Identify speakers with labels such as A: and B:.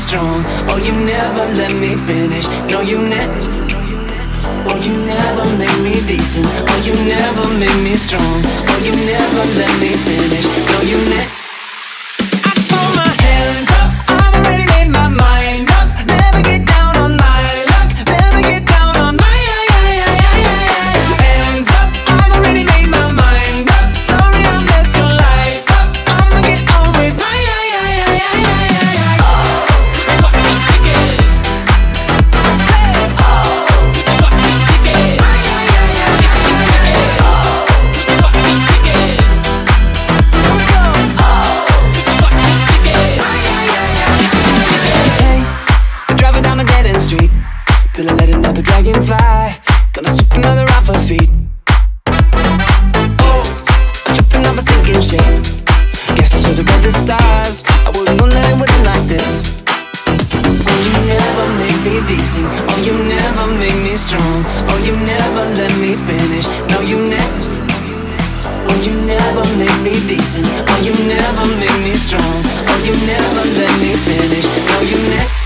A: strong. Oh, you never let me finish. No, you oh, you never make me decent. Oh, you never make me strong. Oh, you never let me finish. No, you I throw my hands up, I've already made my mind up. Never get down on my luck, never get down on my hands up, I've already made my mind up. Sorry I messed your life up, I'ma get on with my till I let another dragon fly. Gonna sweep another off her feet. Oh, I'm tripping off a sinking ship. Guess I should've read the stars. I wouldn't know that it wouldn't like this. Oh, you never make me decent. Oh, you never make me strong. Oh, you never let me finish. No, you oh, you never make me decent. Oh, you never make me strong. Oh, you never let me finish. No, you